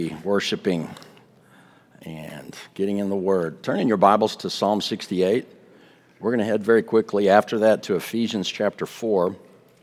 Worshiping and getting in the Word. Turn in your Bibles to Psalm 68. We're going to head very quickly after that to Ephesians chapter 4.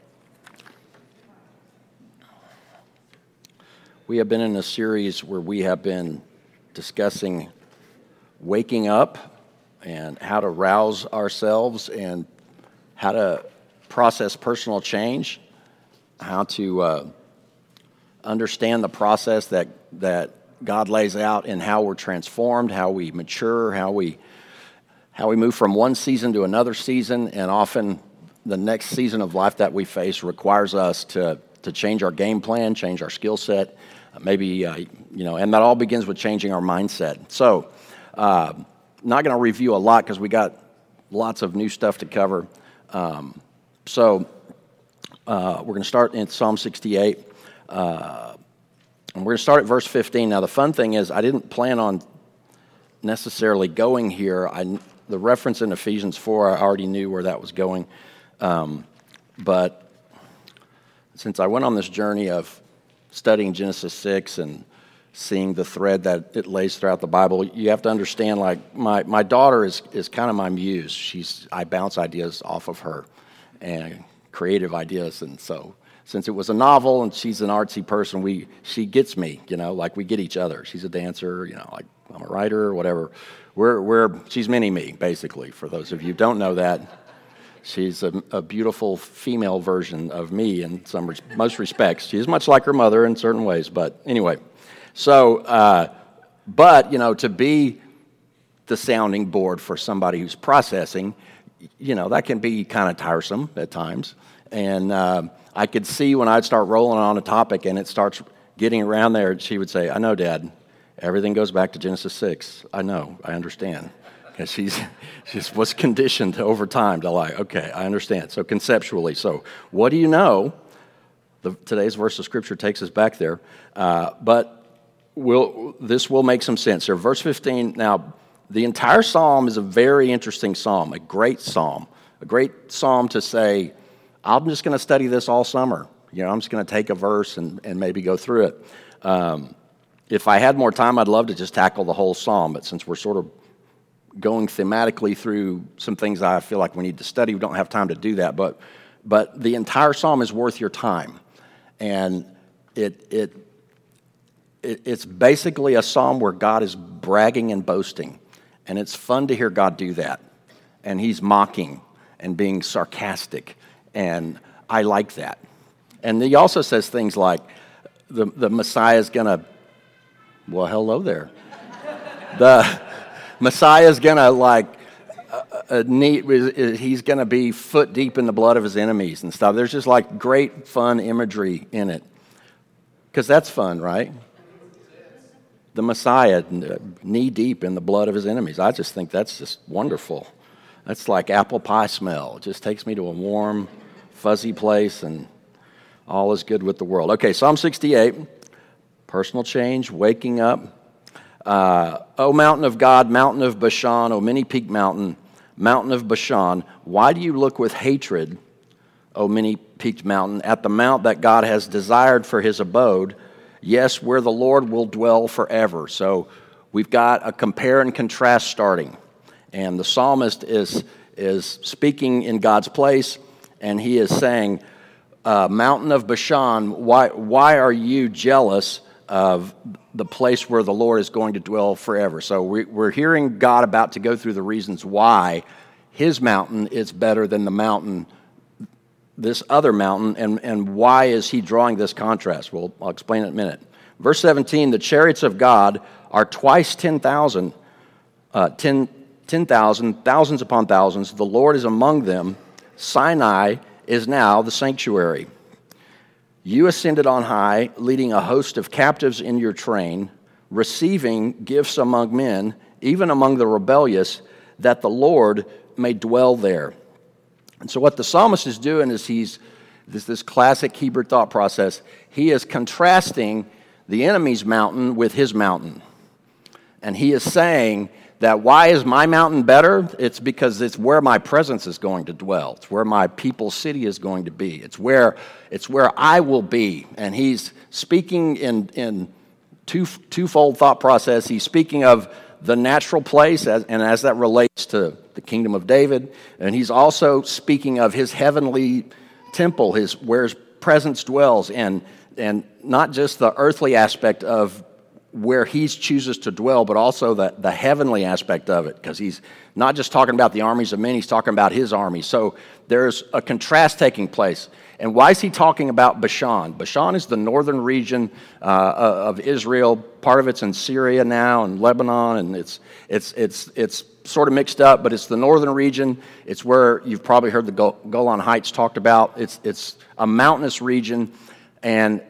We have been in a series where we have been discussing waking up and how to rouse ourselves and how to process personal change, how to understand the process that God lays out in how we're transformed, how we mature, how we move from one season to another season, and often the next season of life that we face requires us to change our game plan, change our skill set, and that all begins with changing our mindset. So, not going to review a lot because we got lots of new stuff to cover. We're going to start in Psalm 68. And we're going to start at verse 15. Now, the fun thing is I didn't plan on necessarily going here. The reference in Ephesians 4, I already knew where that was going. But since I went on this journey of studying Genesis 6 and seeing the thread that it lays throughout the Bible, you have to understand, like, my daughter is kind of my muse. I bounce ideas off of her, and creative ideas, and so since it was a novel and she's an artsy person, she gets me, like we get each other. She's a dancer, like I'm a writer or whatever. She's mini-me, basically, for those of you who don't know that. She's a beautiful female version of me in most respects. She is much like her mother in certain ways, but anyway. So, to be the sounding board for somebody who's processing, that can be kind of tiresome at times. And I could see when I'd start rolling on a topic and it starts getting around there, she would say, "I know, Dad, everything goes back to Genesis 6. I know, I understand." Because she was conditioned over time to okay, I understand. So conceptually, what do you know? Today's verse of Scripture takes us back there. But this will make some sense here. Verse 15, now, the entire psalm is a very interesting psalm, a great psalm to say, I'm just going to study this all summer. I'm just going to take a verse and maybe go through it. If I had more time, I'd love to just tackle the whole psalm, but since we're sort of going thematically through some things I feel like we need to study, we don't have time to do that. But the entire psalm is worth your time. And it's basically a psalm where God is bragging and boasting. And it's fun to hear God do that. And he's mocking and being sarcastic. And I like that. And he also says things like, the Messiah is going to, well, hello there. The Messiah is going to, he's going to be foot deep in the blood of his enemies and stuff. There's just great fun imagery in it. Because that's fun, right? The Messiah, knee deep in the blood of his enemies. I just think that's just wonderful. That's like apple pie smell. It just takes me to a warm, fuzzy place, and all is good with the world. Okay, Psalm 68, personal change, waking up. O mountain of God, mountain of Bashan, O many-peaked mountain, mountain of Bashan, why do you look with hatred, O many-peaked mountain, at the mount that God has desired for his abode? Yes, where the Lord will dwell forever. So we've got a compare and contrast starting. And the psalmist is speaking in God's place, and he is saying, mountain of Bashan, why are you jealous of the place where the Lord is going to dwell forever? So we're hearing God about to go through the reasons why his mountain is better than the mountain, this other mountain, and why is he drawing this contrast? Well, I'll explain in a minute. Verse 17, the chariots of God are twice 10,000, 10,000, thousands upon thousands. The Lord is among them. Sinai is now the sanctuary. You ascended on high, leading a host of captives in your train, receiving gifts among men, even among the rebellious, that the Lord may dwell there. And so what the psalmist is doing is this classic Hebrew thought process. He is contrasting the enemy's mountain with his mountain. And he is saying that why is my mountain better? It's because it's where my presence is going to dwell. It's where my people's city is going to be. It's where I will be. And he's speaking in twofold thought process. He's speaking of the natural place, as that relates to the kingdom of David, and he's also speaking of his heavenly temple, where his presence dwells, and not just the earthly aspect of where he chooses to dwell, but also the heavenly aspect of it, because he's not just talking about the armies of men, he's talking about his army. So there's a contrast taking place. And why is he talking about Bashan? Bashan is the northern region of Israel. Part of it's in Syria now and Lebanon, and it's sort of mixed up, but it's the northern region. It's where you've probably heard the Golan Heights talked about. It's a mountainous region, and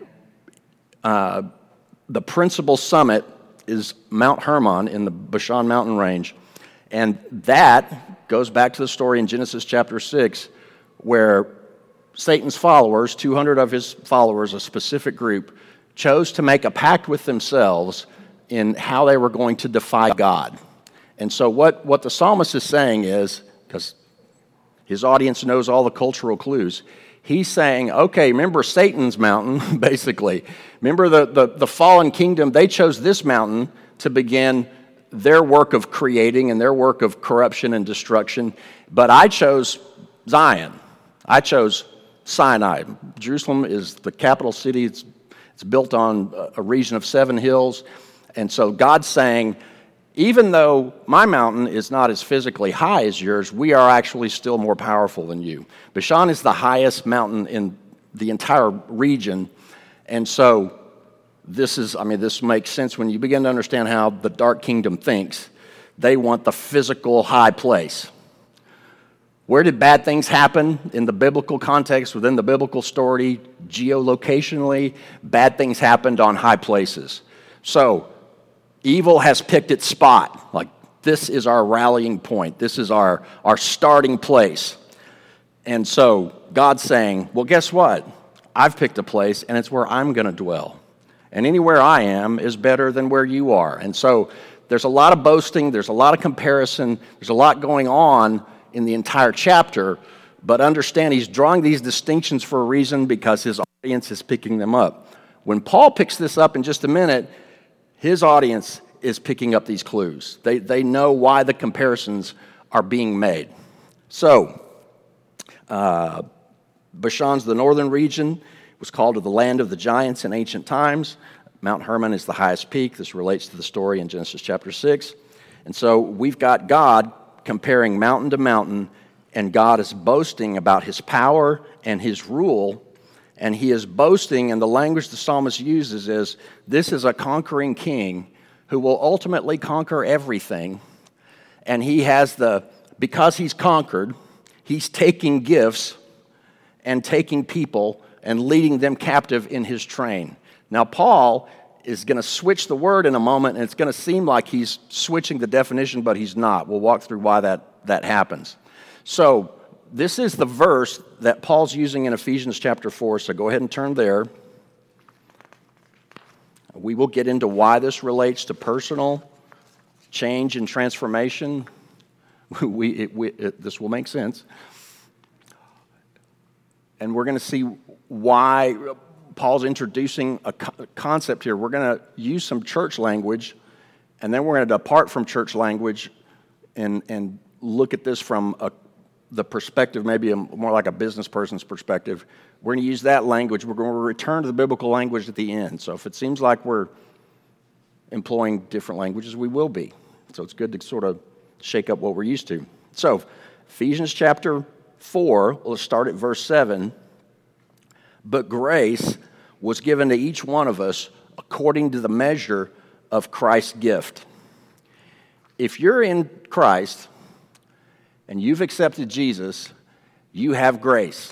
the principal summit is Mount Hermon in the Bashan mountain range. And that goes back to the story in Genesis chapter 6, where Satan's followers, 200 of his followers, a specific group, chose to make a pact with themselves in how they were going to defy God. And so what the psalmist is saying is, because his audience knows all the cultural clues, he's saying, okay, remember Satan's mountain, basically. Remember the fallen kingdom, they chose this mountain to begin their work of creating and their work of corruption and destruction. But I chose Zion. I chose Sinai. Jerusalem is the capital city. It's built on a region of 7 hills. And so God's saying, even though my mountain is not as physically high as yours, we are actually still more powerful than you. Bashan is the highest mountain in the entire region. And so this makes sense when you begin to understand how the dark kingdom thinks. They want the physical high place. Where did bad things happen in the biblical context, within the biblical story, geolocationally? Bad things happened on high places. So evil has picked its spot. Like, this is our rallying point. This is our starting place. And so God's saying, well, guess what? I've picked a place, and it's where I'm going to dwell. And anywhere I am is better than where you are. And so there's a lot of boasting. There's a lot of comparison. There's a lot going on in the entire chapter. But understand, he's drawing these distinctions for a reason, because his audience is picking them up. When Paul picks this up in just a minute, his audience is picking up these clues. They know why the comparisons are being made. So, Bashan's the northern region. It was called the land of the giants in ancient times. Mount Hermon is the highest peak. This relates to the story in Genesis chapter 6. And so we've got God comparing mountain to mountain, and God is boasting about his power and his rule. And he is boasting, and the language the psalmist uses is, this is a conquering king who will ultimately conquer everything. And he has because he's conquered, he's taking gifts and taking people and leading them captive in his train. Now, Paul is going to switch the word in a moment, and it's going to seem like he's switching the definition, but he's not. We'll walk through why that happens. So, this is the verse that Paul's using in Ephesians chapter 4, so go ahead and turn there. We will get into why this relates to personal change and transformation. This will make sense. And we're going to see why Paul's introducing a concept here. We're going to use some church language, and then we're going to depart from church language and look at this from the perspective, maybe more like a business person's perspective. We're going to use that language. We're going to return to the biblical language at the end. So if it seems like we're employing different languages, we will be. So it's good to sort of shake up what we're used to. So Ephesians chapter 4, let's start at verse 7. But grace was given to each one of us according to the measure of Christ's gift. If you're in Christ and you've accepted Jesus, you have grace.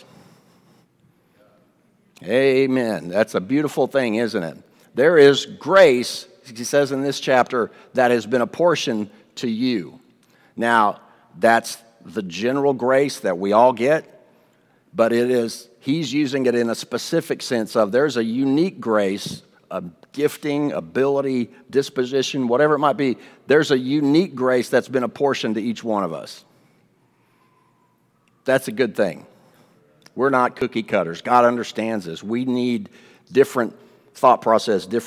Amen. That's a beautiful thing, isn't it? There is grace, he says in this chapter, that has been apportioned to you. Now, that's the general grace that we all get, but he's using it in a specific sense of there's a unique grace, a gifting, ability, disposition, whatever it might be. There's a unique grace that's been apportioned to each one of us. That's a good thing. We're not cookie cutters. God understands this. We need different thought process, different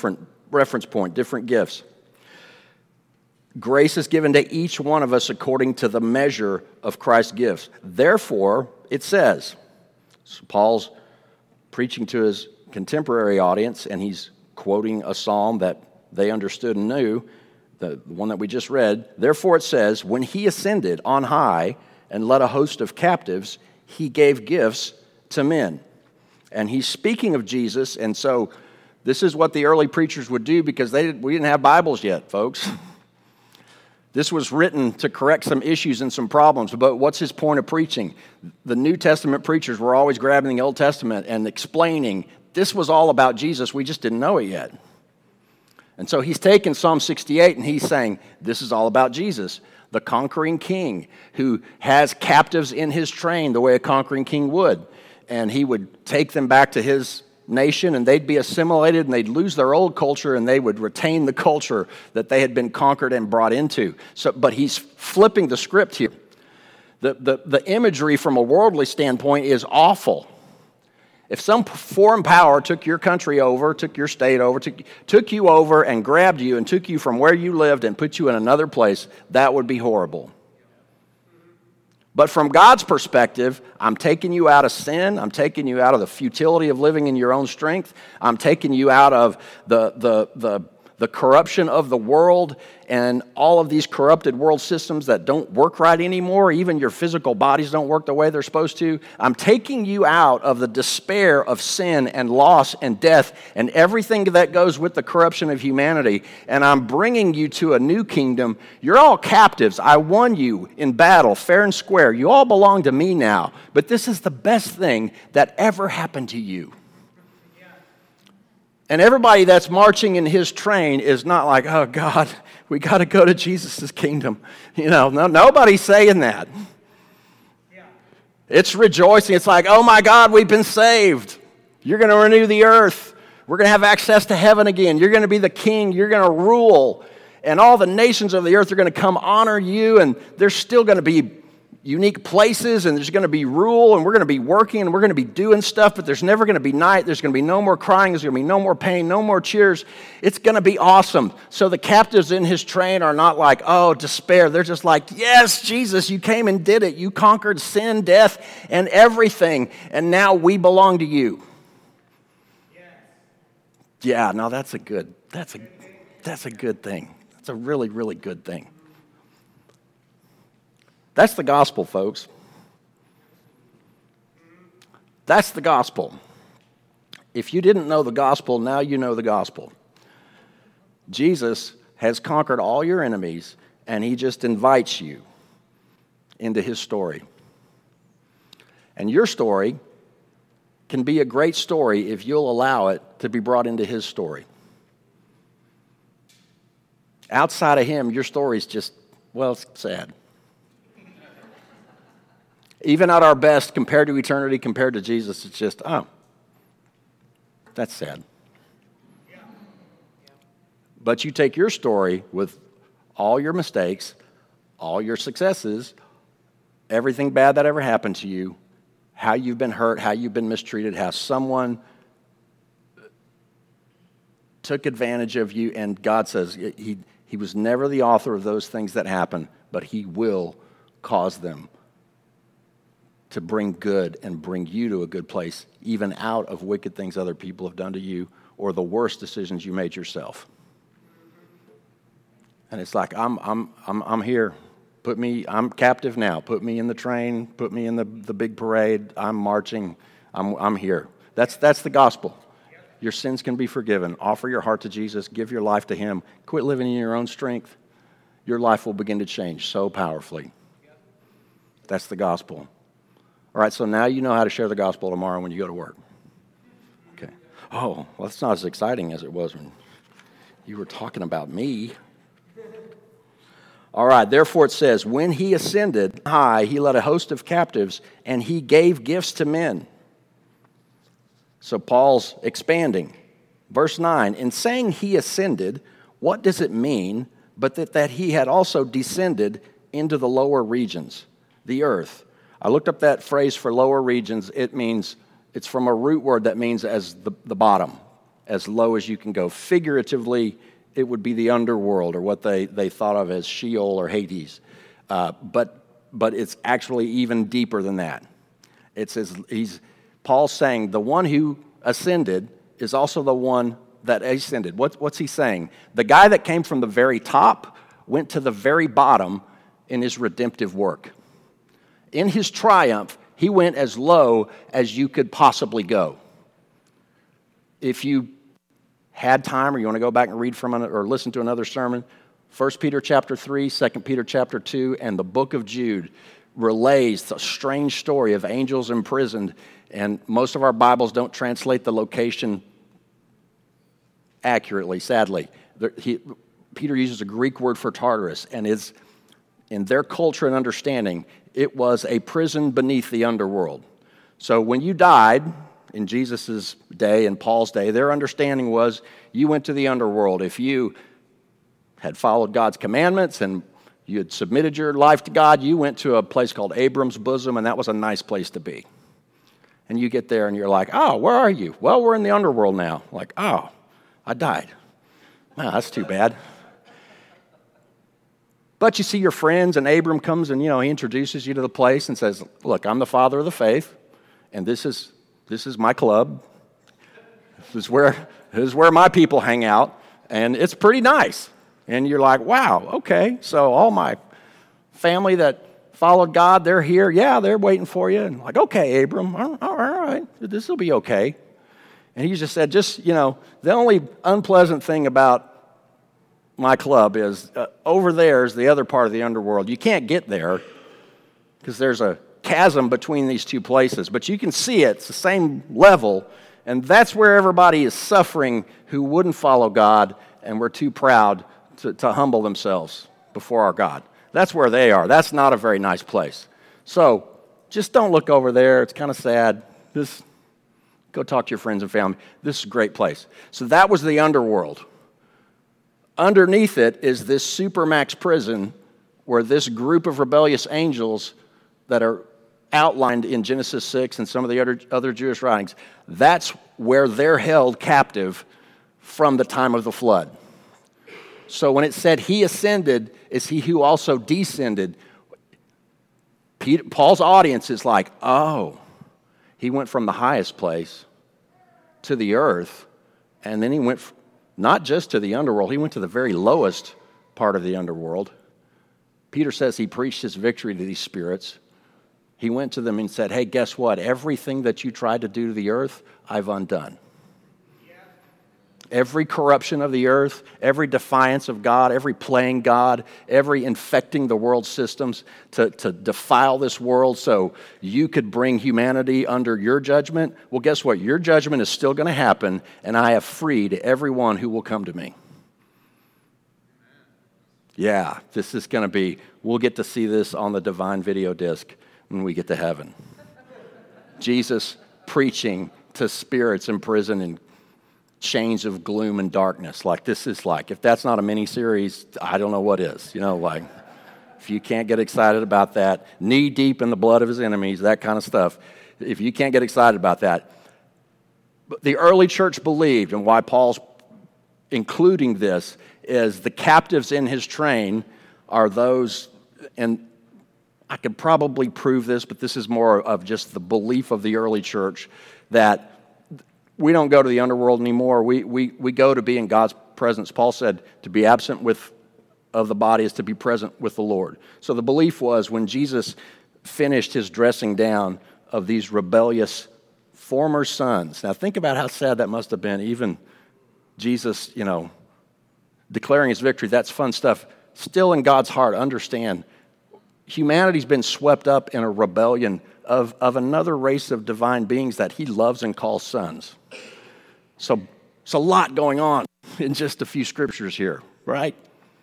reference point, different gifts. Grace is given to each one of us according to the measure of Christ's gifts. Therefore, it says, so Paul's preaching to his contemporary audience, and he's quoting a psalm that they understood and knew, the one that we just read. Therefore, it says, when he ascended on high and led a host of captives, he gave gifts to men. And he's speaking of Jesus, and so this is what the early preachers would do because we didn't have Bibles yet, folks. This was written to correct some issues and some problems, but what's his point of preaching? The New Testament preachers were always grabbing the Old Testament and explaining this was all about Jesus, we just didn't know it yet. And so he's taken Psalm 68 and he's saying this is all about Jesus, the conquering king who has captives in his train the way a conquering king would. And he would take them back to his nation and they'd be assimilated and they'd lose their old culture and they would retain the culture that they had been conquered and brought into. But he's flipping the script here. The imagery from a worldly standpoint is awful. If some foreign power took your country over, took your state over, took you over and grabbed you and took you from where you lived and put you in another place, that would be horrible. But from God's perspective, I'm taking you out of sin. I'm taking you out of the futility of living in your own strength. I'm taking you out of the corruption of the world and all of these corrupted world systems that don't work right anymore. Even your physical bodies don't work the way they're supposed to. I'm taking you out of the despair of sin and loss and death and everything that goes with the corruption of humanity, and I'm bringing you to a new kingdom. You're all captives. I won you in battle, fair and square. You all belong to me now, but this is the best thing that ever happened to you. And everybody that's marching in his train is not like, oh, God, we got to go to Jesus' kingdom. Nobody's saying that. Yeah. It's rejoicing. It's like, oh, my God, we've been saved. You're going to renew the earth. We're going to have access to heaven again. You're going to be the king. You're going to rule. And all the nations of the earth are going to come honor you. And there's still going to be unique places, and there's going to be rule, and we're going to be working, and we're going to be doing stuff, but there's never going to be night. There's going to be no more crying. There's going to be no more pain, no more cheers. It's going to be awesome. So the captives in his train are not like, oh, despair. They're just like, yes, Jesus, you came and did it. You conquered sin, death, and everything, and now we belong to you. Yes. Yeah, no, that's a good thing. That's a really, really good thing. That's the gospel, folks. That's the gospel. If you didn't know the gospel, now you know the gospel. Jesus has conquered all your enemies, and he just invites you into his story. And your story can be a great story if you'll allow it to be brought into his story. Outside of him, your story is just, well, it's sad. Even at our best, compared to eternity, compared to Jesus, it's just, oh, that's sad. But you take your story with all your mistakes, all your successes, everything bad that ever happened to you, how you've been hurt, how you've been mistreated, how someone took advantage of you, and God says he was never the author of those things that happened, but he will cause them to bring good and bring you to a good place, even out of wicked things other people have done to you or the worst decisions you made yourself. And it's like, I'm here. I'm captive now. Put me in the train. Put me in the big parade. I'm marching. I'm here. That's the gospel. Your sins can be forgiven. Offer your heart to Jesus. Give your life to him. Quit living in your own strength. Your life will begin to change so powerfully. That's the gospel. All right, so now you know how to share the gospel tomorrow when you go to work. Okay. Oh, well, that's not as exciting as it was when you were talking about me. All right, therefore it says, when he ascended high, he led a host of captives, and he gave gifts to men. So Paul's expanding. Verse 9, in saying he ascended, what does it mean but that he had also descended into the lower regions, the earth? I looked up that phrase for lower regions. It means, it's from a root word that means as the bottom, as low as you can go. Figuratively, it would be the underworld, or what they thought of as Sheol or Hades. But it's actually even deeper than that. It says, Paul's saying the one who ascended is also the one that ascended. What's he saying? The guy that came from the very top went to the very bottom in his redemptive work. In his triumph, he went as low as you could possibly go. If you had time, or you want to go back and read from or listen to another sermon, 1 Peter chapter 3, 2 Peter chapter 2, and the book of Jude relays the strange story of angels imprisoned, and most of our Bibles don't translate the location accurately, sadly. Peter uses a Greek word for Tartarus, and in their culture and understanding, it was a prison beneath the underworld. So when you died in Jesus' day and Paul's day, their understanding was you went to the underworld. If you had followed God's commandments and you had submitted your life to God, you went to a place called Abram's bosom, and that was a nice place to be. And you get there and you're like, oh, where are you? Well, we're in the underworld now. Like, oh, I died. Wow, that's too bad. But you see your friends, and Abram comes and, he introduces you to the place and says, look, I'm the father of the faith, and this is my club. This is where my people hang out, and it's pretty nice. And you're like, wow, okay, so all my family that followed God, they're here. Yeah, they're waiting for you. And like, okay, Abram, all right, this will be okay. And he just said, the only unpleasant thing about my club is over there is the other part of the underworld. You can't get there because there's a chasm between these two places, but you can see it. It's the same level, and that's where everybody is suffering who wouldn't follow God and were too proud to humble themselves before our God. That's where they are. That's not a very nice place. So just don't look over there. It's kind of sad. Just go talk to your friends and family. This is a great place. So that was the underworld. Underneath it is this supermax prison where this group of rebellious angels that are outlined in Genesis 6 and some of the other Jewish writings, that's where they're held captive from the time of the flood. So when it said he ascended, is he who also descended? Paul's audience is like, oh, he went from the highest place to the earth, and then he went not just to the underworld, he went to the very lowest part of the underworld. Peter says he preached his victory to these spirits. He went to them and said, hey, guess what? Everything that you tried to do to the earth, I've undone. Every corruption of the earth, every defiance of God, every playing God, every infecting the world systems to defile this world so you could bring humanity under your judgment. Well, guess what? Your judgment is still going to happen, and I have freed everyone who will come to me. Yeah, this is going to be, we'll get to see this on the divine video disc when we get to heaven. Jesus preaching to spirits in prison and chains of gloom and darkness. Like, this is like, if that's not a mini-series, I don't know what is. If you can't get excited about that, knee deep in the blood of his enemies, that kind of stuff, if you can't get excited about that. But the early church believed, and why Paul's including this, is the captives in his train are those, and I could probably prove this, but this is more of just the belief of the early church, that we don't go to the underworld anymore. We go to be in God's presence. Paul said to be absent of the body is to be present with the Lord. So the belief was when Jesus finished his dressing down of these rebellious former sons. Now think about how sad that must have been. Even Jesus, declaring his victory, that's fun stuff. Still in God's heart, understand, humanity's been swept up in a rebellion of another race of divine beings that he loves and calls sons. So it's a lot going on in just a few scriptures here, right?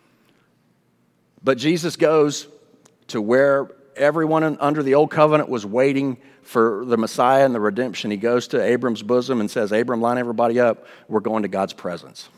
But Jesus goes to where everyone under the old covenant was waiting for the Messiah and the redemption. He goes to Abram's bosom and says, Abram, line everybody up. We're going to God's presence.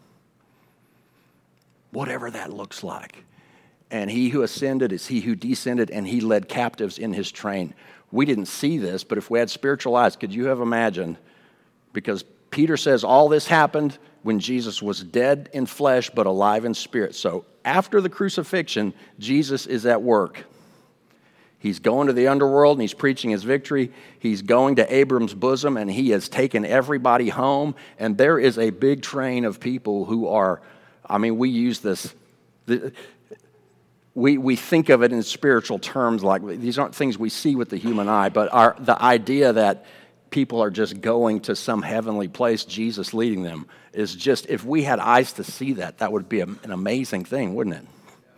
Whatever that looks like. And he who ascended is he who descended, and he led captives in his train. We didn't see this, but if we had spiritual eyes, could you have imagined? Because Peter says all this happened when Jesus was dead in flesh but alive in spirit. So after the crucifixion, Jesus is at work. He's going to the underworld and he's preaching his victory. He's going to Abram's bosom and he has taken everybody home. And there is a big train of people who are, we use this, we think of it in spiritual terms, like these aren't things we see with the human eye, but the idea that people are just going to some heavenly place, Jesus leading them, is just, if we had eyes to see that, that would be an amazing thing, wouldn't it?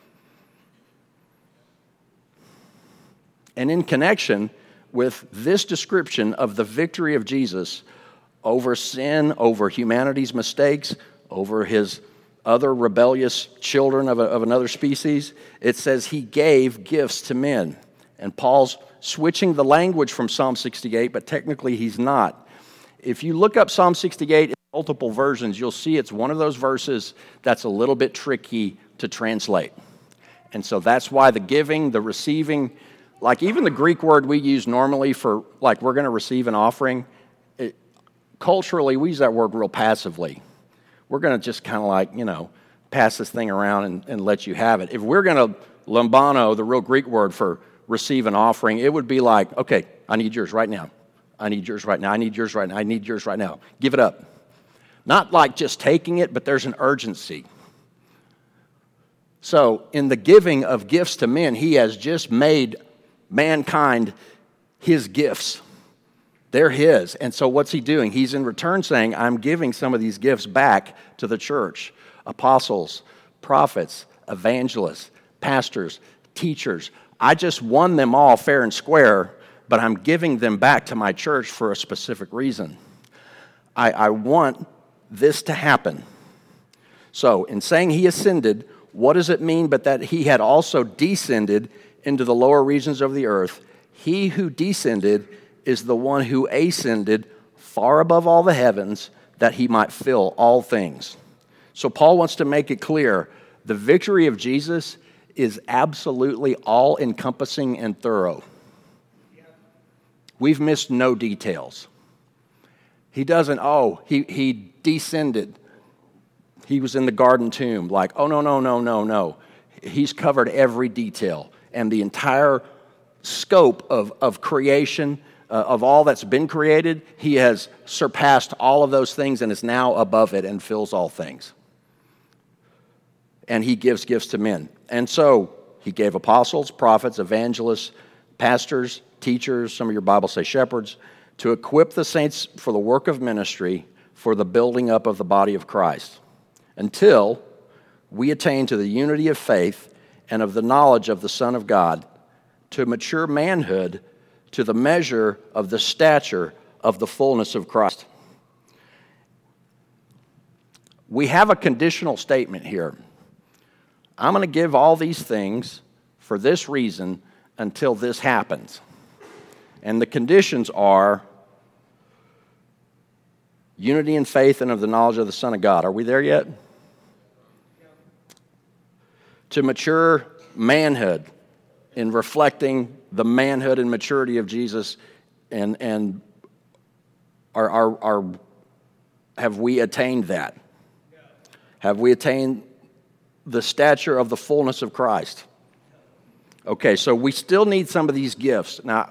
And in connection with this description of the victory of Jesus over sin, over humanity's mistakes, over his other rebellious children of another species, it says he gave gifts to men. And Paul's switching the language from Psalm 68, but technically he's not. If you look up Psalm 68 in multiple versions, you'll see it's one of those verses that's a little bit tricky to translate. And so that's why the giving, the receiving, like even the Greek word we use normally for, like, we're going to receive an offering, culturally we use that word real passively. We're going to just kind of like, pass this thing around and let you have it. If we're going to lambano, the real Greek word for receive an offering, it would be like, okay, I need yours right now. I need yours right now. I need yours right now. I need yours right now. Give it up. Not like just taking it, but there's an urgency. So in the giving of gifts to men, he has just made mankind his gifts. They're his. And so what's he doing? He's in return saying, I'm giving some of these gifts back to the church. Apostles, prophets, evangelists, pastors, teachers. I just won them all fair and square, but I'm giving them back to my church for a specific reason. I want this to happen. So in saying he ascended, what does it mean but that he had also descended into the lower regions of the earth? He who descended is the one who ascended far above all the heavens that he might fill all things. So Paul wants to make it clear, the victory of Jesus is absolutely all-encompassing and thorough. We've missed no details. He doesn't, he descended. He was in the garden tomb. Like, oh, no. He's covered every detail. And the entire scope of creation, of all that's been created, he has surpassed all of those things and is now above it and fills all things. And he gives gifts to men. And so he gave apostles, prophets, evangelists, pastors, teachers, some of your Bibles say shepherds, to equip the saints for the work of ministry, for the building up of the body of Christ, until we attain to the unity of faith and of the knowledge of the Son of God, to mature manhood, to the measure of the stature of the fullness of Christ. We have a conditional statement here. I'm going to give all these things for this reason until this happens. And the conditions are unity in faith and of the knowledge of the Son of God. Are we there yet? To mature manhood in reflecting the manhood and maturity of Jesus, and have we attained that? Have we attained the stature of the fullness of Christ? Okay, so we still need some of these gifts. Now,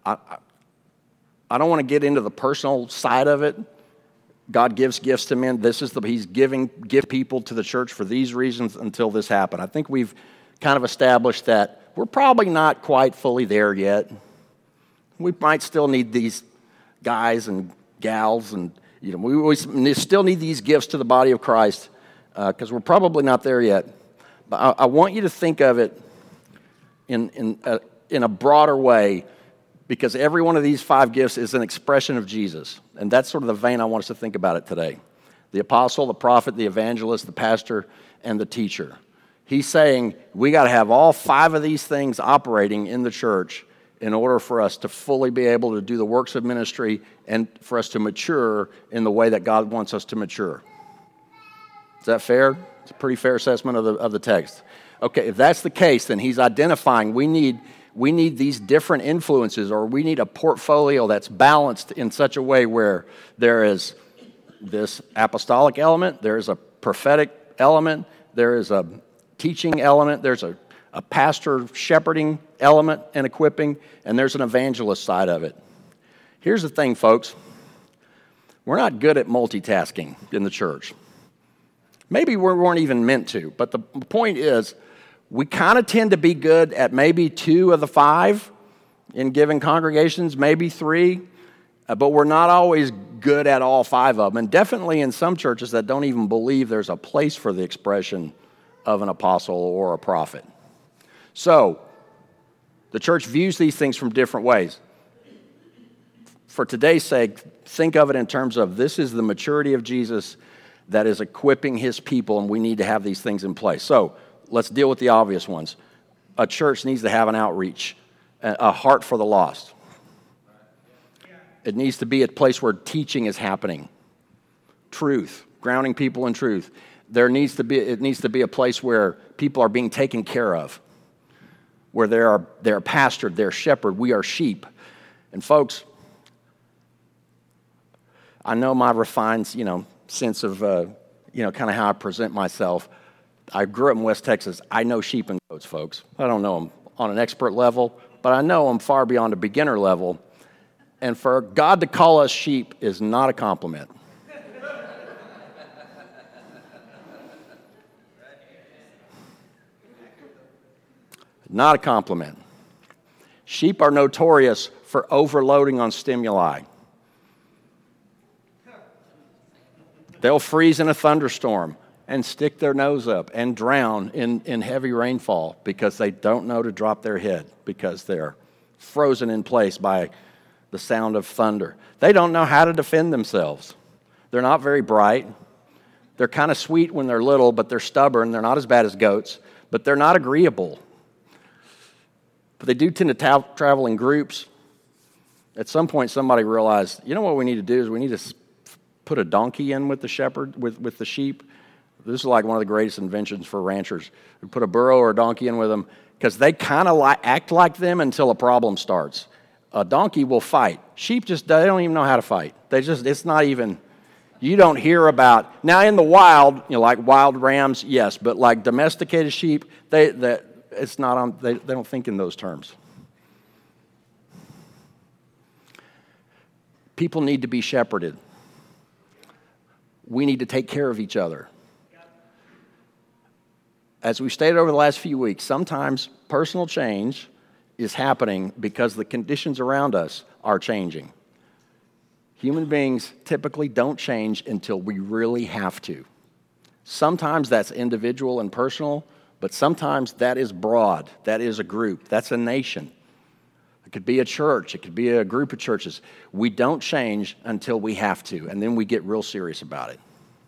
I don't want to get into the personal side of it. God gives gifts to men. He's give people to the church for these reasons until this happened. I think we've kind of established that we're probably not quite fully there yet. We might still need these guys and gals, and we still need these gifts to the body of Christ because we're probably not there yet. But I want you to think of it in a broader way, because every one of these 5 gifts is an expression of Jesus. And that's sort of the vein I want us to think about it today. The apostle, the prophet, the evangelist, the pastor, and the teacher. He's saying we got to have all 5 of these things operating in the church in order for us to fully be able to do the works of ministry and for us to mature in the way that God wants us to mature. Is that fair? It's a pretty fair assessment of the text. Okay, if that's the case, then he's identifying we need these different influences, or we need a portfolio that's balanced in such a way where there is this apostolic element, there is a prophetic element, there is a teaching element, there's a pastor shepherding element and equipping, and there's an evangelist side of it. Here's the thing, folks. We're not good at multitasking in the church. Maybe we weren't even meant to, but the point is we kind of tend to be good at maybe 2 of the 5 in given congregations, maybe 3, but we're not always good at all 5 of them, and definitely in some churches that don't even believe there's a place for the expression of an apostle or a prophet. So, the church views these things from different ways. For today's sake, think of it in terms of this is the maturity of Jesus that is equipping his people, and we need to have these things in place. So, let's deal with the obvious ones. A church needs to have an outreach, a heart for the lost. It needs to be a place where teaching is happening. Truth, grounding people in truth. It needs to be a place where people are being taken care of, where they're pastored, they're shepherded, we are sheep. And folks, I know my refined, sense of, kind of how I present myself. I grew up in West Texas. I know sheep and goats, folks. I don't know them on an expert level, but I know them far beyond a beginner level. And for God to call us sheep is not a compliment. Not a compliment. Sheep are notorious for overloading on stimuli. They'll freeze in a thunderstorm and stick their nose up and drown in heavy rainfall because they don't know to drop their head because they're frozen in place by the sound of thunder. They don't know how to defend themselves. They're not very bright. They're kind of sweet when they're little, but they're stubborn. They're not as bad as goats, but they're not agreeable. But they do tend to travel in groups. At some point, somebody realized, what we need to do is we need to put a donkey in with the shepherd, with the sheep. This is like one of the greatest inventions for ranchers. We put a burro or a donkey in with them because they kind of act like them until a problem starts. A donkey will fight. Sheep they don't even know how to fight. It's not even, you don't hear about, now in the wild, like wild rams, yes, but like domesticated sheep, they don't think in those terms. People need to be shepherded. We need to take care of each other. As we stated over the last few weeks, sometimes personal change is happening because the conditions around us are changing. Human beings typically don't change until we really have to. Sometimes that's individual and personal, but sometimes that is broad. That is a group. That's a nation. It could be a church. It could be a group of churches. We don't change until we have to, and then we get real serious about it.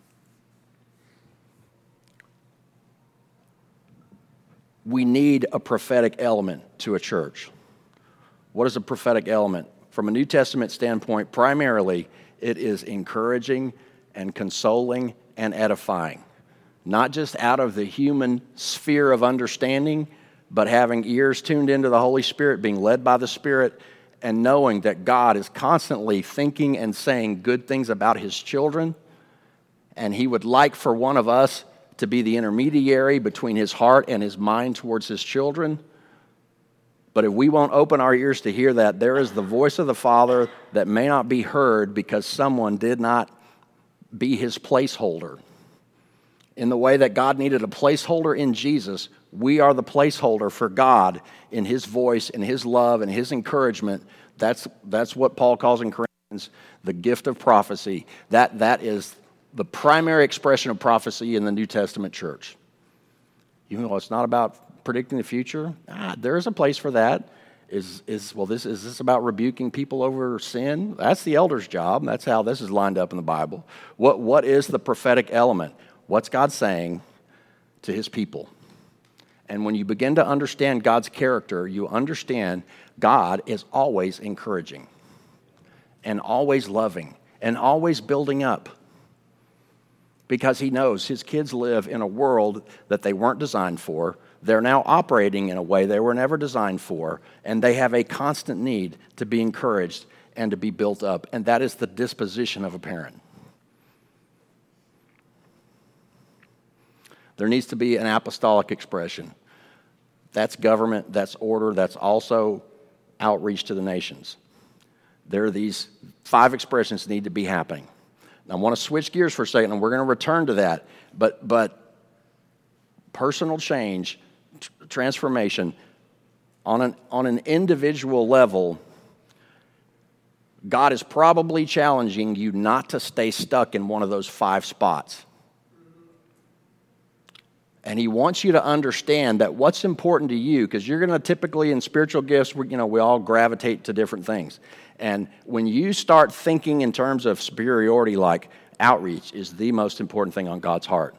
We need a prophetic element to a church. What is a prophetic element? From a New Testament standpoint, primarily, it is encouraging and consoling and edifying. Not just out of the human sphere of understanding, but having ears tuned into the Holy Spirit, being led by the Spirit, and knowing that God is constantly thinking and saying good things about his children, and he would like for one of us to be the intermediary between his heart and his mind towards his children. But if we won't open our ears to hear that, there is the voice of the Father that may not be heard because someone did not be his placeholder. In the way that God needed a placeholder in Jesus, we are the placeholder for God in his voice, in his love, and his encouragement. That's what Paul calls in Corinthians the gift of prophecy. That is the primary expression of prophecy in the New Testament church. It's not about predicting the future. There is a place for that. Is this about rebuking people over sin? That's the elder's job. That's how this is lined up in the Bible. What is the prophetic element? What's God saying to his people? And when you begin to understand God's character, you understand God is always encouraging and always loving and always building up. Because he knows his kids live in a world that they weren't designed for. They're now operating in a way they were never designed for, and they have a constant need to be encouraged and to be built up, and that is the disposition of a parent. There needs to be an apostolic expression. That's government, that's order, that's also outreach to the nations. There are these 5 expressions that need to be happening. Now, I want to switch gears for a second, and we're going to return to that. But personal change, transformation, on an individual level, God is probably challenging you not to stay stuck in one of those 5 spots. And he wants you to understand that what's important to you, because you're going to typically, in spiritual gifts, we all gravitate to different things. And when you start thinking in terms of superiority, like outreach is the most important thing on God's heart.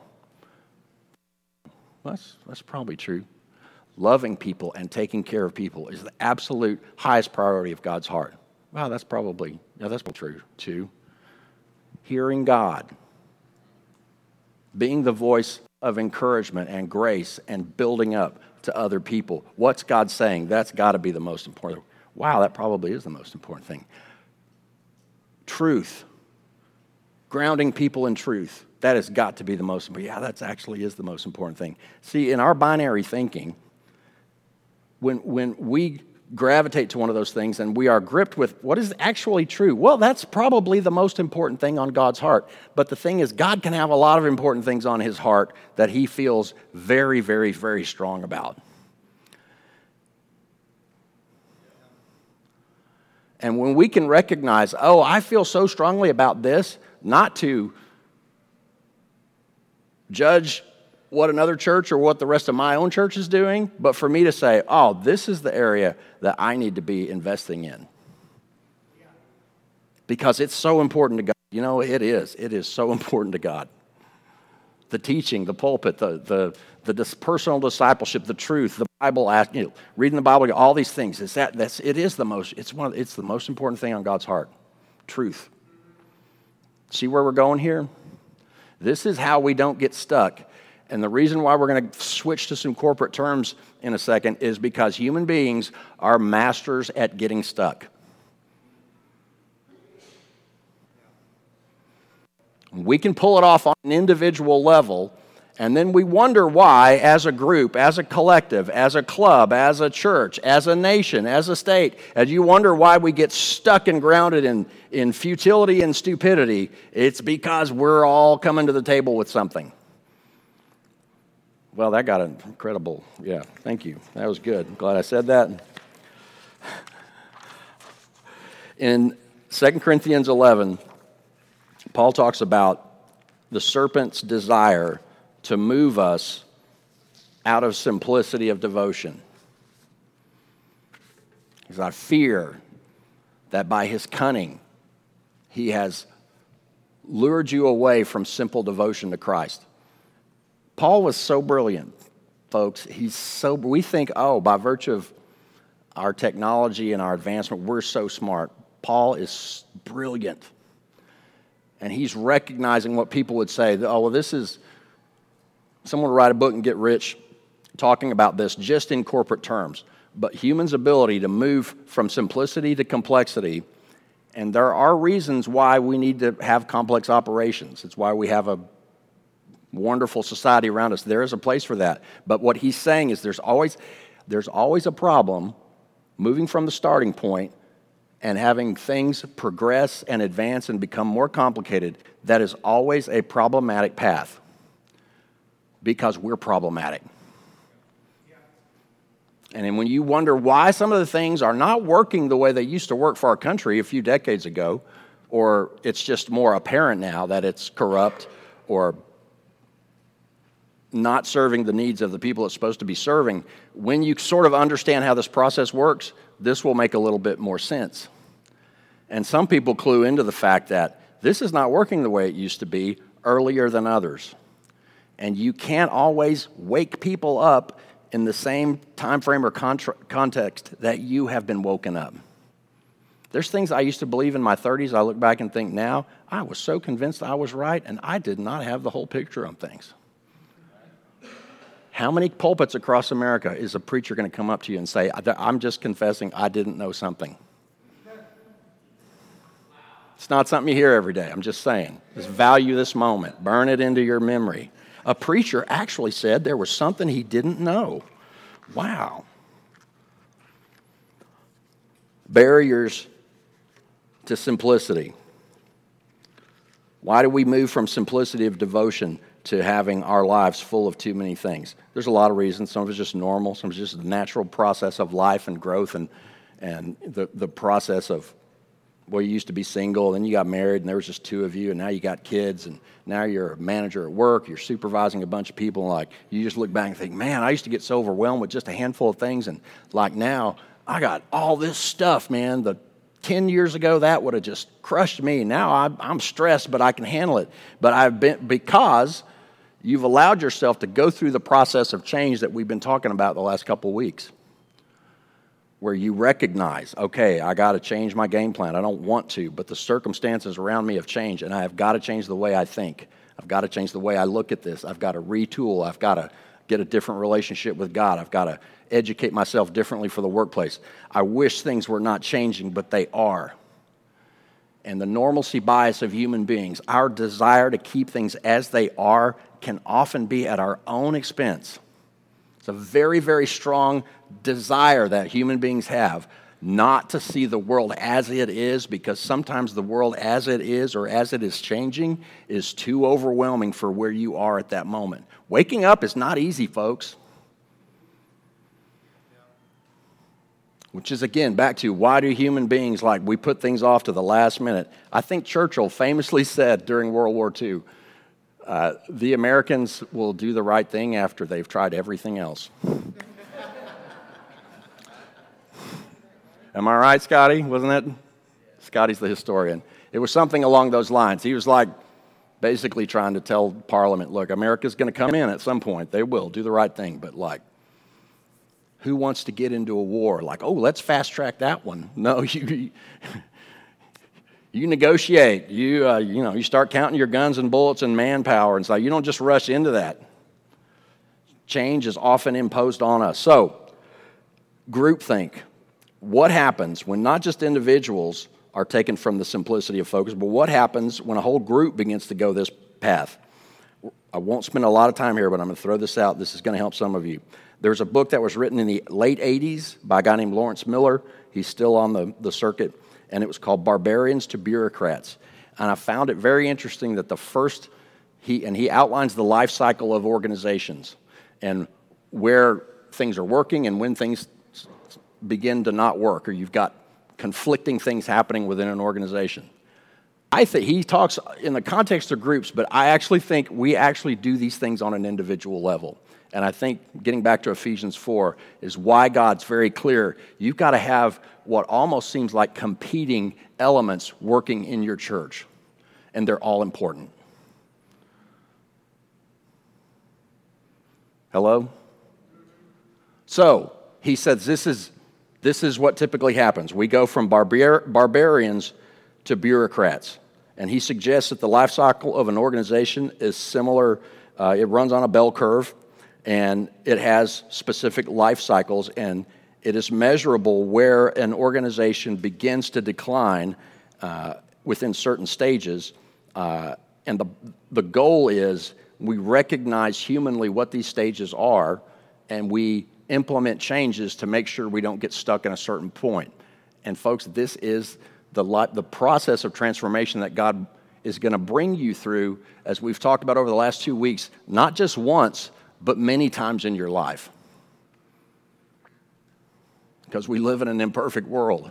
That's probably true. Loving people and taking care of people is the absolute highest priority of God's heart. Wow, that's probably true too. Hearing God, being the voice of encouragement and grace and building up to other people. What's God saying? That's got to be the most important. Wow, that probably is the most important thing. Truth. Grounding people in truth. That has got to be the most important. Yeah, that actually is the most important thing. See, in our binary thinking, when we gravitate to one of those things and we are gripped with what is actually true, well, that's probably the most important thing on God's heart. But the thing is, God can have a lot of important things on his heart that he feels very, very, very strong about. And when we can recognize, oh, I feel so strongly about this, not to judge what another church or what the rest of my own church is doing, but for me to say, oh, this is the area that I need to be investing in. Because it's so important to God. You know, it is. It is so important to God. The teaching, the pulpit, the personal discipleship, the truth, the Bible, reading the Bible, all these things. It's the most important thing on God's heart. Truth. See where we're going here? This is how we don't get stuck. And the reason why we're going to switch to some corporate terms in a second is because human beings are masters at getting stuck. We can pull it off on an individual level, and then we wonder why, as a group, as a collective, as a club, as a church, as a nation, as a state, as you wonder why we get stuck and grounded in futility and stupidity, it's because we're all coming to the table with something. Well, that got an incredible, thank you. That was good. I'm glad I said that. In 2 Corinthians 11, Paul talks about the serpent's desire to move us out of simplicity of devotion. Because I fear that by his cunning, he has lured you away from simple devotion to Christ. Paul was so brilliant, folks. We think, by virtue of our technology and our advancement, we're so smart. Paul is brilliant. And he's recognizing what people would say. Someone would write a book and get rich talking about this just in corporate terms. But humans' ability to move from simplicity to complexity, and there are reasons why we need to have complex operations. It's why we have a wonderful society around us. There is a place for that. But what he's saying is there's always a problem moving from the starting point and having things progress and advance and become more complicated. That is always a problematic path because we're problematic. And then when you wonder why some of the things are not working the way they used to work for our country a few decades ago, or it's just more apparent now that it's corrupt or not serving the needs of the people it's supposed to be serving, when you sort of understand how this process works, this will make a little bit more sense. And some people clue into the fact that this is not working the way it used to be earlier than others. And you can't always wake people up in the same time frame or context that you have been woken up. There's things I used to believe in my 30s, I look back and think now, I was so convinced I was right, and I did not have the whole picture on things. How many pulpits across America is a preacher going to come up to you and say, I'm just confessing I didn't know something? It's not something you hear every day. I'm just saying. Just value this moment. Burn it into your memory. A preacher actually said there was something he didn't know. Wow. Barriers to simplicity. Why do we move from simplicity of devotion to having our lives full of too many things? There's a lot of reasons. Some of it's just normal. Some of it's just the natural process of life and growth and the process of, well, you used to be single, then you got married, and there was just two of you, and now you got kids, and now you're a manager at work, you're supervising a bunch of people, and like, you just look back and think, man, I used to get so overwhelmed with just a handful of things, and like now, I got all this stuff, man. 10 years ago, that would have just crushed me. Now I'm stressed, but I can handle it. But because you've allowed yourself to go through the process of change that we've been talking about the last couple of weeks, where you recognize, okay, I got to change my game plan. I don't want to, but the circumstances around me have changed, and I have got to change the way I think. I've got to change the way I look at this. I've got to retool. I've got to get a different relationship with God. I've got to educate myself differently for the workplace. I wish things were not changing, but they are. And the normalcy bias of human beings, our desire to keep things as they are, can often be at our own expense. It's a very, very strong desire that human beings have not to see the world as it is, because sometimes the world as it is or as it is changing is too overwhelming for where you are at that moment. Waking up is not easy, folks. Which is, again, back to why do human beings, like, we put things off to the last minute. I think Churchill famously said during World War II, the Americans will do the right thing after they've tried everything else. Am I right, Scotty? Wasn't it? Scotty's the historian. It was something along those lines. He was like basically trying to tell Parliament, look, America's going to come in at some point. They will do the right thing. But like, who wants to get into a war? Like, oh, let's fast track that one. No, you negotiate. You start counting your guns and bullets and manpower, and so you don't just rush into that. Change is often imposed on us. So, groupthink. What happens when not just individuals are taken from the simplicity of focus, but what happens when a whole group begins to go this path? I won't spend a lot of time here, but I'm going to throw this out. This is going to help some of you. There's a book that was written in the late 80s by a guy named Lawrence Miller. He's still on the circuit, and it was called Barbarians to Bureaucrats. And I found it very interesting that he outlines the life cycle of organizations and where things are working and when things begin to not work, or you've got conflicting things happening within an organization. I think he talks in the context of groups, but I actually think we actually do these things on an individual level. And I think getting back to Ephesians 4 is why God's very clear. You've got to have what almost seems like competing elements working in your church, and they're all important. Hello? So, he says this is what typically happens. We go from barbarians to bureaucrats. And he suggests that the life cycle of an organization is similar. It runs on a bell curve, and it has specific life cycles, and it is measurable where an organization begins to decline within certain stages. And the goal is we recognize humanly what these stages are, and we implement changes to make sure we don't get stuck in a certain point. And folks, this is the process of transformation that God is going to bring you through, as we've talked about over the last 2 weeks, not just once, but many times in your life. Because we live in an imperfect world.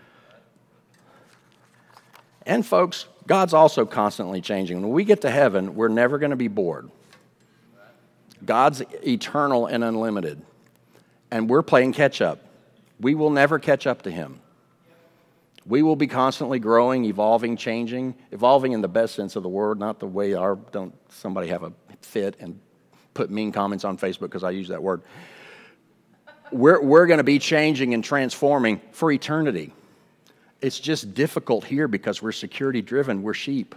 And folks, God's also constantly changing. When we get to heaven, we're never going to be bored. God's eternal and unlimited. And we're playing catch up. We will never catch up to him. We will be constantly growing, evolving, changing, evolving in the best sense of the word, not the way don't somebody have a fit and put mean comments on Facebook because I use that word. We're going to be changing and transforming for eternity. It's just difficult here because we're security driven. We're sheep.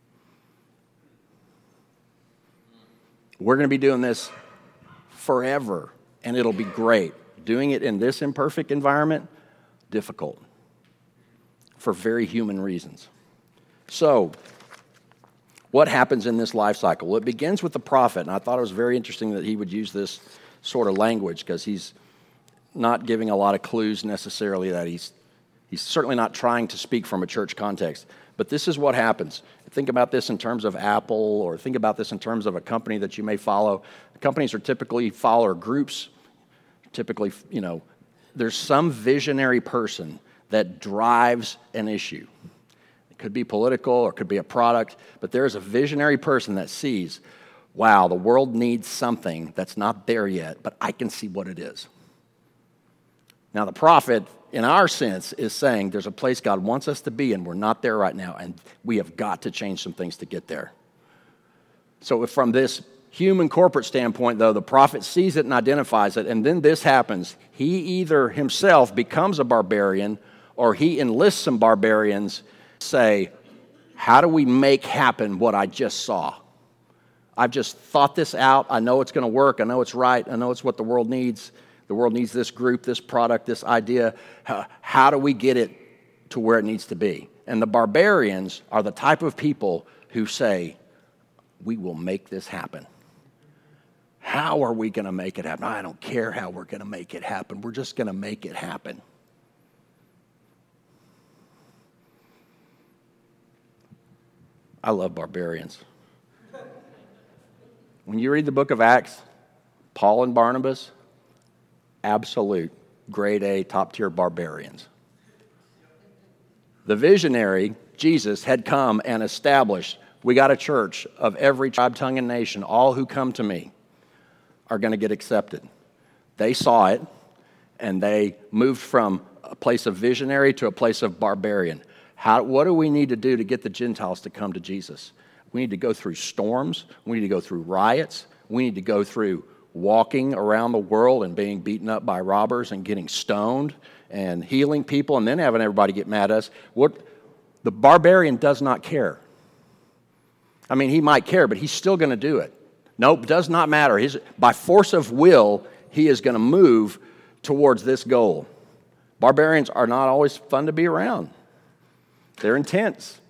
We're going to be doing this forever, and it'll be great. Doing it in this imperfect environment, difficult for very human reasons. So, What happens in this life cycle? Well, it begins with the prophet, and I thought it was very interesting that he would use this sort of language because he's not giving a lot of clues necessarily that he's certainly not trying to speak from a church context. But this is what happens. Think about this in terms of Apple, or think about this in terms of a company that you may follow. Companies are typically follower groups. Typically, there's some visionary person that drives an issue. It could be political or it could be a product, but there is a visionary person that sees, wow, the world needs something that's not there yet, but I can see what it is. Now, the prophet, in our sense, is saying there's a place God wants us to be, and we're not there right now, and we have got to change some things to get there. So from this human corporate standpoint, though, the prophet sees it and identifies it, and then this happens. He either himself becomes a barbarian, or he enlists some barbarians, say, how do we make happen what I just saw? I've just thought this out. I know it's going to work. I know it's right. I know it's what the world needs. The world needs this group, this product, this idea. How do we get it to where it needs to be? And the barbarians are the type of people who say, we will make this happen. How are we going to make it happen? I don't care how we're going to make it happen. We're just going to make it happen. I love barbarians. When you read the book of Acts, Paul and Barnabas, absolute grade A, top tier barbarians. The visionary, Jesus, had come and established, we got a church of every tribe, tongue, and nation. All who come to me are going to get accepted. They saw it, and they moved from a place of visionary to a place of barbarian. What do we need to do to get the Gentiles to come to Jesus? We need to go through storms. We need to go through riots. We need to go through walking around the world and being beaten up by robbers and getting stoned and healing people and then having everybody get mad at us. The barbarian does not care. I mean, he might care, but he's still going to do it. Nope, does not matter. By force of will, he is going to move towards this goal. Barbarians are not always fun to be around. They're intense.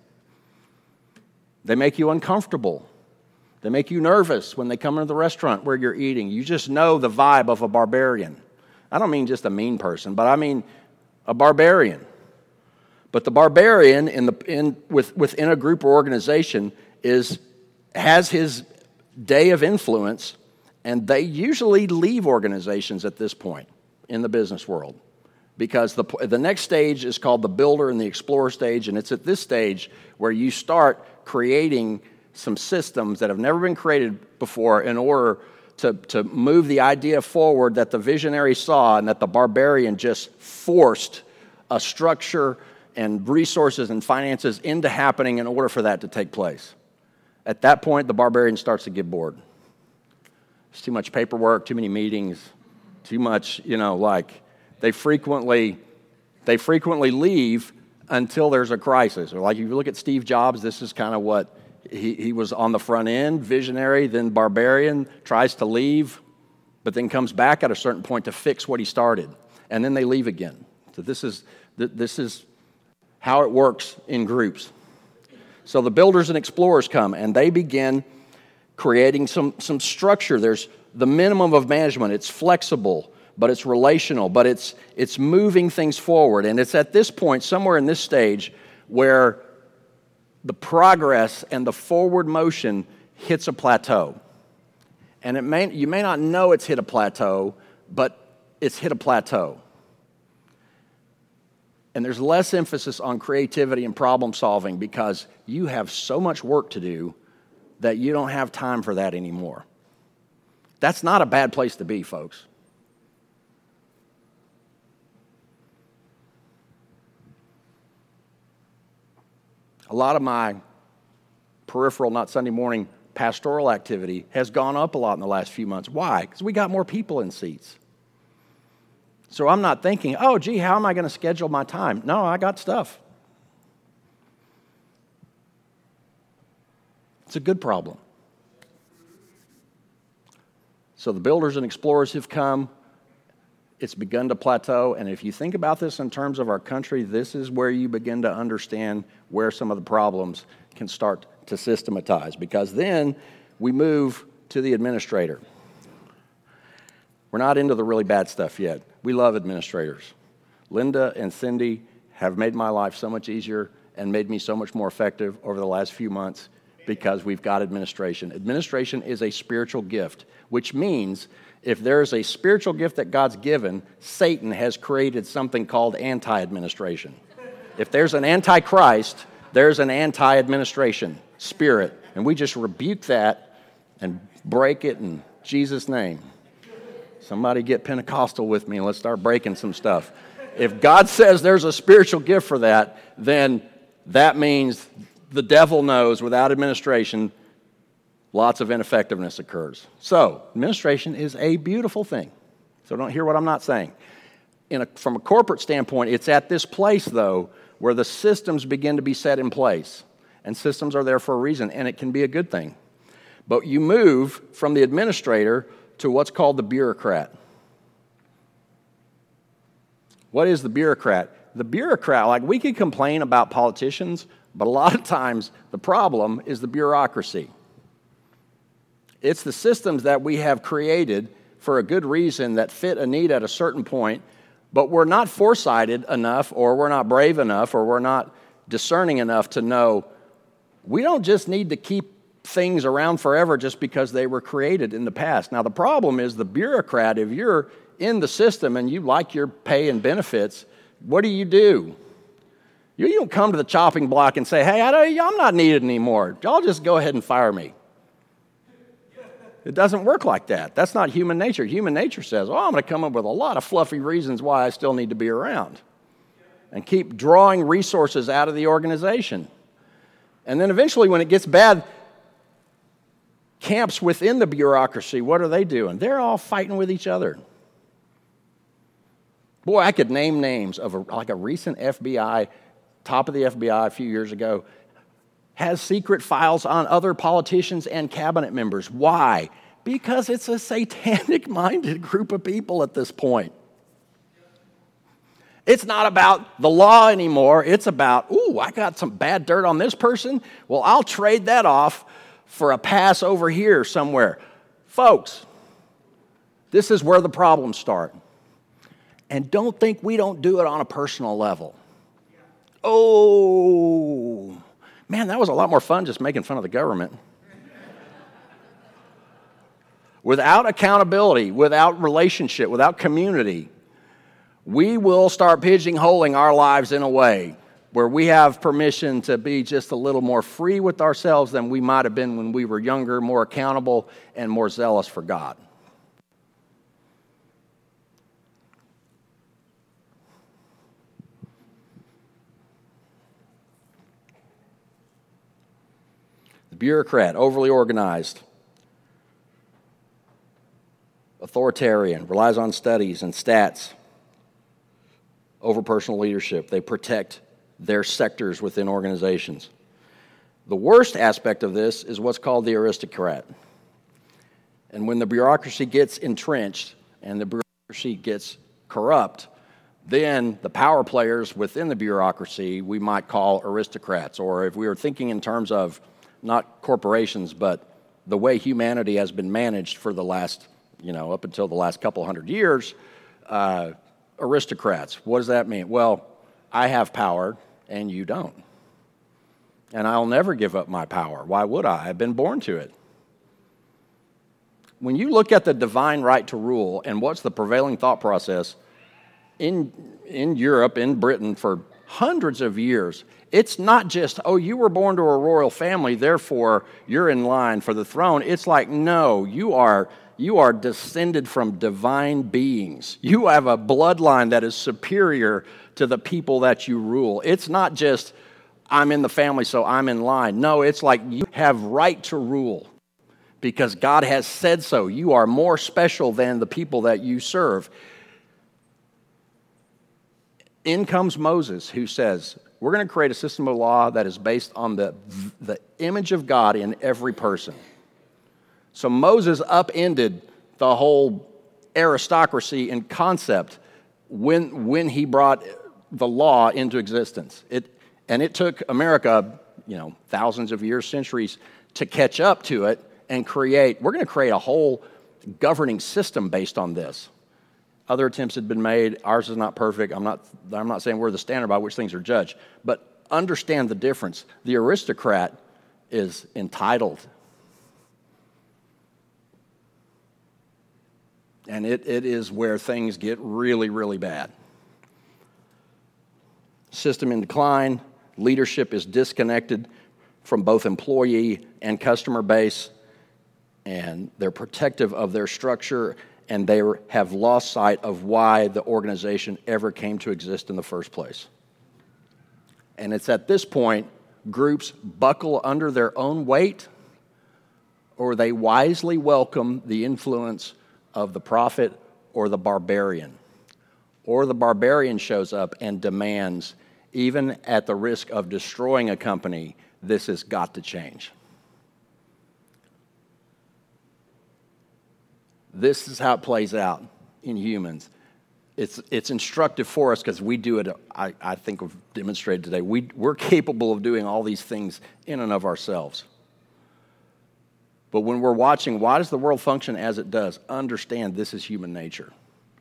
They make you uncomfortable. They make you nervous when they come into the restaurant where you're eating. You just know the vibe of a barbarian. I don't mean just a mean person, but I mean a barbarian. But the barbarian within a group or organization has his day of influence, and they usually leave organizations at this point in the business world. Because the next stage is called the builder and the explorer stage, and it's at this stage where you start creating some systems that have never been created before in order to move the idea forward that the visionary saw and that the barbarian just forced a structure and resources and finances into happening in order for that to take place. At that point, the barbarian starts to get bored. There's too much paperwork, too many meetings, too much, they frequently leave until there's a crisis. Or like if you look at Steve Jobs, this is kind of what he was on the front end, visionary, then barbarian, tries to leave, but then comes back at a certain point to fix what he started. And then they leave again. So this is how it works in groups. So the builders and explorers come, and they begin creating some structure. There's the minimum of management. It's flexible, but it's relational, but it's moving things forward. And it's at this point, somewhere in this stage, where the progress and the forward motion hits a plateau. And you may not know it's hit a plateau, but it's hit a plateau. And there's less emphasis on creativity and problem solving because you have so much work to do that you don't have time for that anymore. That's not a bad place to be, folks. A lot of my peripheral, not Sunday morning, pastoral activity has gone up a lot in the last few months. Why? Because we got more people in seats. So I'm not thinking, oh, gee, how am I going to schedule my time? No, I got stuff. It's a good problem. So the builders and explorers have come. It's begun to plateau. And if you think about this in terms of our country, this is where you begin to understand where some of the problems can start to systematize, because then we move to the administrator. We're not into the really bad stuff yet. We love administrators. Linda and Cindy have made my life so much easier and made me so much more effective over the last few months because we've got administration. Administration is a spiritual gift, which means if there's a spiritual gift that God's given, Satan has created something called anti-administration. If there's an antichrist, there's an anti-administration spirit, and we just rebuke that and break it in Jesus' name. Somebody get Pentecostal with me and let's start breaking some stuff. If God says there's a spiritual gift for that, then that means the devil knows without administration, lots of ineffectiveness occurs. So, administration is a beautiful thing. So don't hear what I'm not saying. From a corporate standpoint, it's at this place, though, where the systems begin to be set in place. And systems are there for a reason, and it can be a good thing. But you move from the administrator to what's called the bureaucrat. What is the bureaucrat? The bureaucrat, like we could complain about politicians, but a lot of times the problem is the bureaucracy. It's the systems that we have created for a good reason that fit a need at a certain point, but we're not foresighted enough, or we're not brave enough, or we're not discerning enough to know we don't just need to keep things around forever just because they were created in the past. Now, the problem is the bureaucrat, if you're in the system and you like your pay and benefits, what do? You don't come to the chopping block and say, hey, I'm not needed anymore. Y'all just go ahead and fire me. It doesn't work like that. That's not human nature. Human nature says, I'm going to come up with a lot of fluffy reasons why I still need to be around and keep drawing resources out of the organization. And then eventually when it gets bad, camps within the bureaucracy, what are they doing? They're all fighting with each other. Boy, I could name names of a recent FBI, top of the FBI a few years ago, has secret files on other politicians and cabinet members. Why? Because it's a satanic-minded group of people at this point. It's not about the law anymore. It's about, I got some bad dirt on this person. Well, I'll trade that off for a pass over here somewhere. Folks, this is where the problems start. And don't think we don't do it on a personal level. Oh, man, that was a lot more fun just making fun of the government. Without accountability, without relationship, without community, we will start pigeonholing our lives in a way where we have permission to be just a little more free with ourselves than we might have been when we were younger, more accountable, and more zealous for God. The bureaucrat, overly organized, authoritarian, relies on studies and stats over personal leadership. They protect their sectors within organizations. The worst aspect of this is what's called the aristocrat. And when the bureaucracy gets entrenched and the bureaucracy gets corrupt, then the power players within the bureaucracy we might call aristocrats. Or if we were thinking in terms of not corporations, but the way humanity has been managed for the last, up until the last couple hundred years, aristocrats. What does that mean? Well, I have power and you don't. And I'll never give up my power. Why would I? I've been born to it. When you look at the divine right to rule and what's the prevailing thought process in Europe, in Britain, for hundreds of years, it's not just, you were born to a royal family, therefore you're in line for the throne. It's like, no, you are descended from divine beings. You have a bloodline that is superior to the people that you rule. It's not just, I'm in the family, so I'm in line. No, it's like you have right to rule because God has said so. You are more special than the people that you serve. In comes Moses, who says, we're going to create a system of law that is based on the image of God in every person. So Moses upended the whole aristocracy and concept when he brought the law into existence. It took America, thousands of years, centuries to catch up to it and we're going to create a whole governing system based on this. Other attempts had been made. Ours is not perfect. I'm not saying we're the standard by which things are judged, but understand the difference. The aristocrat is entitled. And it is where things get really, really bad. System in decline. Leadership is disconnected from both employee and customer base, and they're protective of their structure, and they have lost sight of why the organization ever came to exist in the first place. And it's at this point groups buckle under their own weight, or they wisely welcome the influence of the prophet or the barbarian. Or the barbarian shows up and demands, even at the risk of destroying a company, this has got to change. This is how it plays out in humans. It's instructive for us because we do it, I think we've demonstrated today. We're capable of doing all these things in and of ourselves. But when we're watching, why does the world function as it does? Understand this is human nature.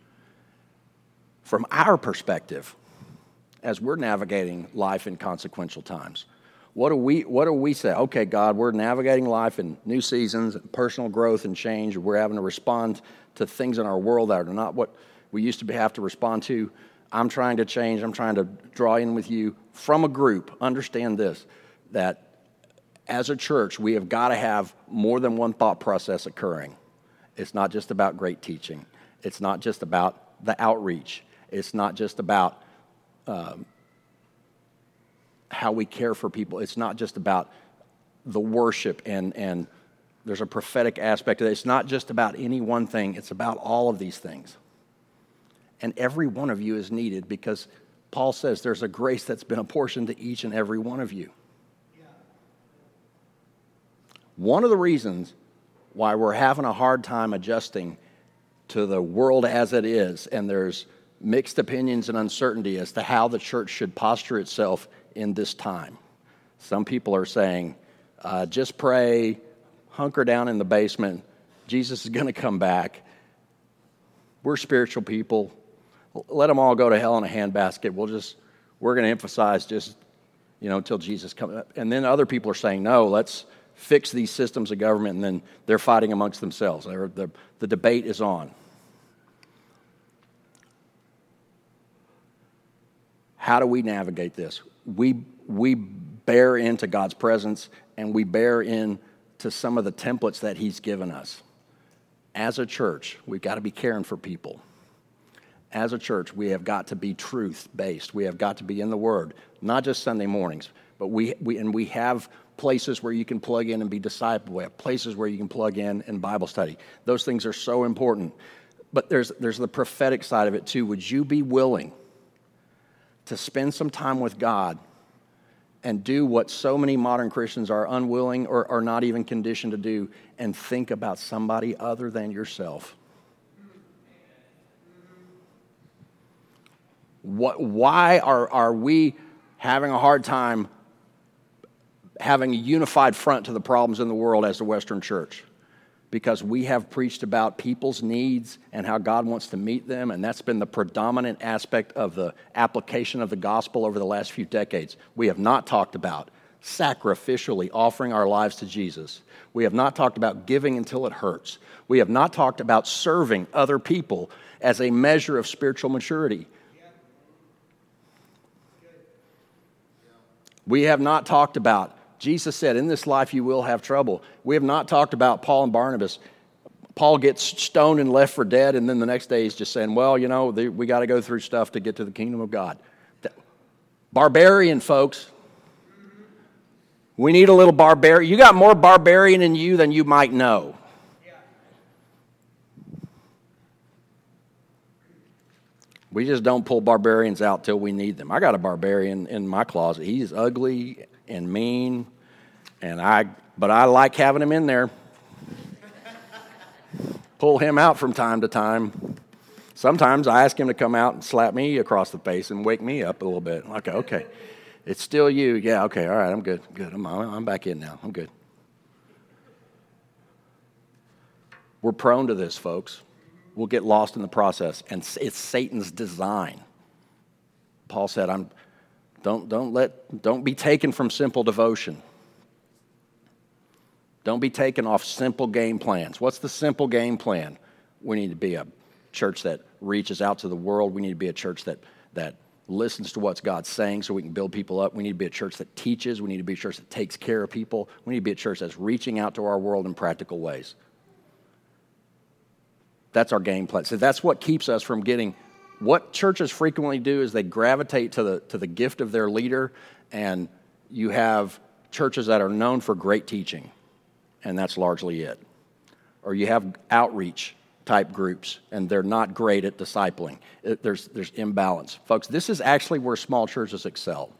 From our perspective, as we're navigating life in consequential times, what do we say? Okay, God, we're navigating life in new seasons, personal growth and change. We're having to respond to things in our world that are not what we used to have to respond to. I'm trying to change. I'm trying to draw in with you. From a group, understand this, that as a church, we have got to have more than one thought process occurring. It's not just about great teaching. It's not just about the outreach. It's not just about how we care for people. It's not just about the worship and there's a prophetic aspect to it. It's not just about any one thing. It's about all of these things. And every one of you is needed because Paul says there's a grace that's been apportioned to each and every one of you. One of the reasons why we're having a hard time adjusting to the world as it is, and there's mixed opinions and uncertainty as to how the church should posture itself in this time. Some people are saying, just pray, hunker down in the basement, Jesus is going to come back. We're spiritual people. Let them all go to hell in a handbasket. We're going to emphasize just, until Jesus comes. And then other people are saying, no, let's fix these systems of government, and then they're fighting amongst themselves. The debate is on. How do we navigate this? We bear into God's presence, and we bear into some of the templates that He's given us. As a church, we've got to be caring for people. As a church, we have got to be truth-based. We have got to be in the Word, not just Sunday mornings, but we have places where you can plug in and be discipled. We have places where you can plug in Bible study. Those things are so important. But there's the prophetic side of it too. Would you be willing to spend some time with God and do what so many modern Christians are unwilling or are not even conditioned to do, and think about somebody other than yourself? Why are we having a hard time having a unified front to the problems in the world as the Western church? Because we have preached about people's needs and how God wants to meet them, and that's been the predominant aspect of the application of the gospel over the last few decades. We have not talked about sacrificially offering our lives to Jesus. We have not talked about giving until it hurts. We have not talked about serving other people as a measure of spiritual maturity. We have not talked about, Jesus said, in this life you will have trouble. We have not talked about Paul and Barnabas. Paul gets stoned and left for dead, and then the next day he's just saying, well, we got to go through stuff to get to the kingdom of God. Barbarian, folks. We need a little barbarian. You got more barbarian in you than you might know. We just don't pull barbarians out till we need them. I got a barbarian in my closet. He's ugly and mean, but I like having him in there. Pull him out from time to time. Sometimes I ask him to come out and slap me across the face and wake me up a little bit. Okay. It's still you. Yeah, okay, all right, I'm good. Good. I'm back in now. I'm good. We're prone to this, folks. We'll get lost in the process, and it's Satan's design. Paul said, don't be taken from simple devotion. Don't be taken off simple game plans. What's the simple game plan? We need to be a church that reaches out to the world. We need to be a church that listens to what God's saying so we can build people up. We need to be a church that teaches. We need to be a church that takes care of people. We need to be a church that's reaching out to our world in practical ways. That's our game plan. So that's what keeps us from getting. What churches frequently do is they gravitate to the gift of their leader, and you have churches that are known for great teaching, and that's largely it. Or you have outreach type groups, and they're not great at discipling. There's imbalance. Folks, this is actually where small churches excel.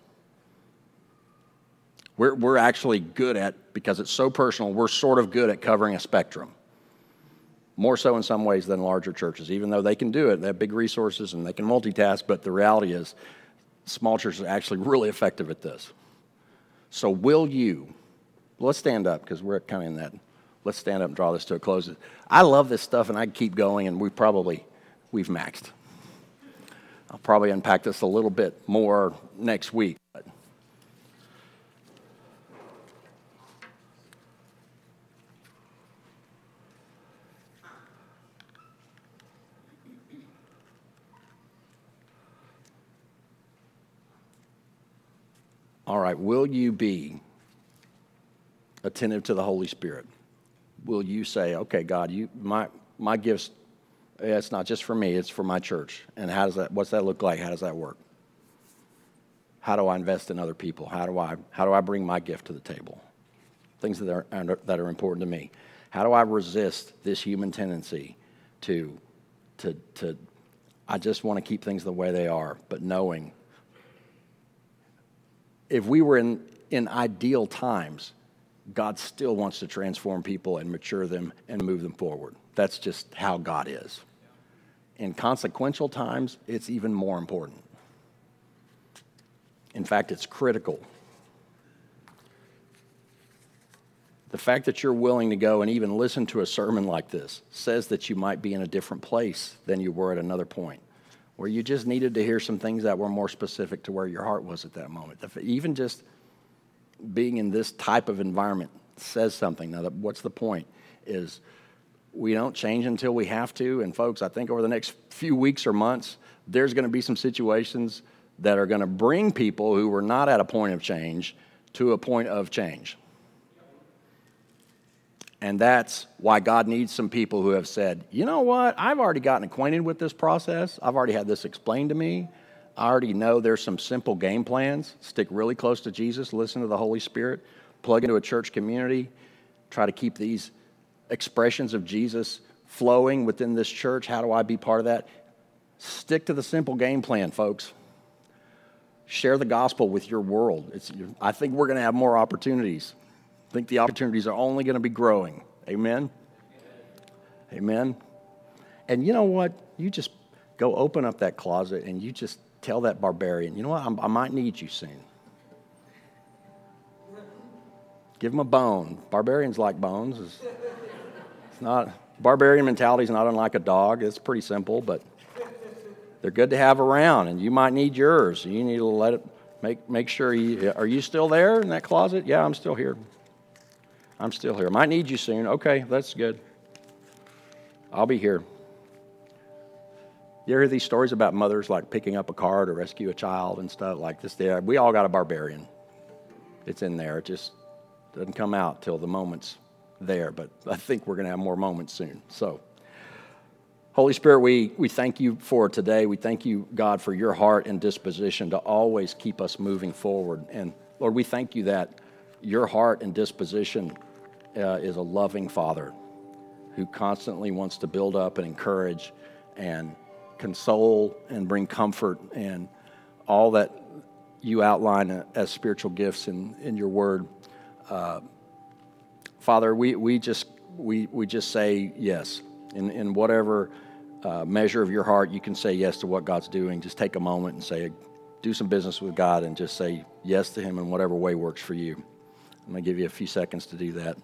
We're actually good at, because it's so personal, we're sort of good at covering a spectrum. More so in some ways than larger churches, even though they can do it. They have big resources and they can multitask, but the reality is small churches are actually really effective at this. So let's stand up because we're kind of in that. Let's stand up and draw this to a close. I love this stuff and I can keep going, and we've maxed. I'll probably unpack this a little bit more next week. All right, will you be attentive to the Holy Spirit? Will you say, okay, God, my gifts, it's not just for me, it's for my church. And what's that look like? How does that work? How do I invest in other people? How do I bring my gift to the table? Things that are important to me. How do I resist this human tendency to I just want to keep things the way they are, but knowing if we were in ideal times, God still wants to transform people and mature them and move them forward. That's just how God is. In consequential times, it's even more important. In fact, it's critical. The fact that you're willing to go and even listen to a sermon like this says that you might be in a different place than you were at another point, where you just needed to hear some things that were more specific to where your heart was at that moment. Even just being in this type of environment says something. Now, what's the point? Is we don't change until we have to. And folks, I think over the next few weeks or months, there's going to be some situations that are going to bring people who were not at a point of change to a point of change. And that's why God needs some people who have said, you know what, I've already gotten acquainted with this process. I've already had this explained to me. I already know there's some simple game plans. Stick really close to Jesus, listen to the Holy Spirit, plug into a church community, try to keep these expressions of Jesus flowing within this church. How do I be part of that? Stick to the simple game plan, folks. Share the gospel with your world. I think we're going to have more opportunities. I think the opportunities are only going to be growing. Amen? Amen. And you know what? You just go open up that closet and you just tell that barbarian, you know what? I might need you soon. Give him a bone. Barbarians like bones. It's not, barbarian mentality is not unlike a dog. It's pretty simple, but they're good to have around, and you might need yours. You need to let it, make sure are you still there in that closet? Yeah, I'm still here. I'm still here. Might need you soon. Okay, that's good. I'll be here. You ever hear these stories about mothers like picking up a car to rescue a child and stuff like this? We all got a barbarian. It's in there. It just doesn't come out till the moment's there, but I think we're going to have more moments soon. So, Holy Spirit, we thank you for today. We thank you, God, for your heart and disposition to always keep us moving forward. And Lord, we thank you that your heart and disposition is a loving Father who constantly wants to build up and encourage and console and bring comfort and all that you outline as spiritual gifts in your word. Father, we just say yes. In whatever measure of your heart you can say yes to what God's doing. Just take a moment and say, do some business with God and just say yes to him in whatever way works for you. I'm going to give you a few seconds to do that.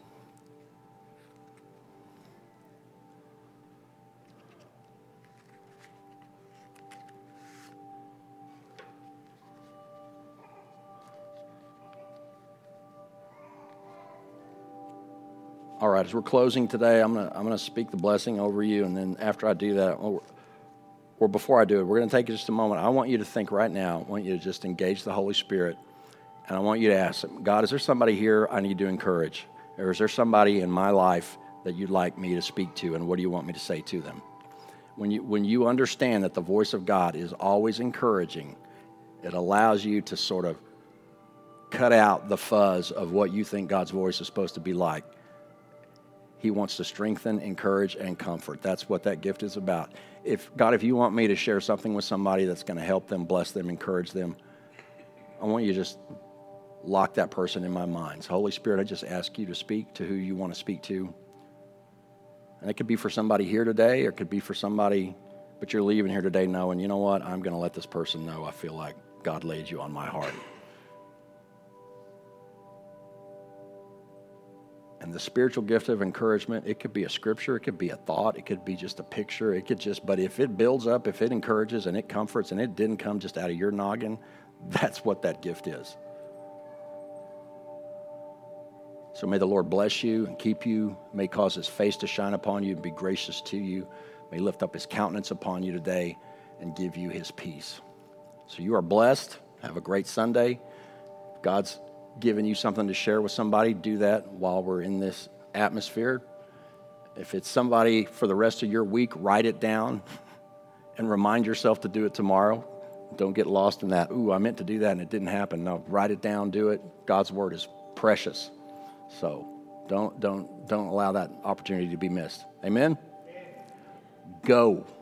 All right, as we're closing today, I'm gonna speak the blessing over you, and then after I do that, or before I do it, we're going to take just a moment. I want you to think right now. I want you to just engage the Holy Spirit, and I want you to ask him, God, is there somebody here I need to encourage? Or is there somebody in my life that you'd like me to speak to, and what do you want me to say to them? When you understand that the voice of God is always encouraging, it allows you to sort of cut out the fuzz of what you think God's voice is supposed to be like. He wants to strengthen, encourage, and comfort. That's what that gift is about. If you want me to share something with somebody that's going to help them, bless them, encourage them, I want you to just lock that person in my mind. So Holy Spirit, I just ask you to speak to who you want to speak to. And it could be for somebody here today, or it could be for somebody, but you're leaving here today knowing, you know what, I'm going to let this person know I feel like God laid you on my heart. And the spiritual gift of encouragement, it could be a scripture, it could be a thought, it could be just a picture, but if it builds up, if it encourages and it comforts and it didn't come just out of your noggin, that's what that gift is. So may the Lord bless you and keep you, may cause his face to shine upon you and be gracious to you, may lift up his countenance upon you today and give you his peace. So you are blessed. Have a great Sunday. God's given you something to share with somebody, do that while we're in this atmosphere. If it's somebody for the rest of your week, write it down and remind yourself to do it tomorrow. Don't get lost in that, I meant to do that and it didn't happen. No, write it down, do it. God's word is precious. So don't allow that opportunity to be missed. Amen? Go.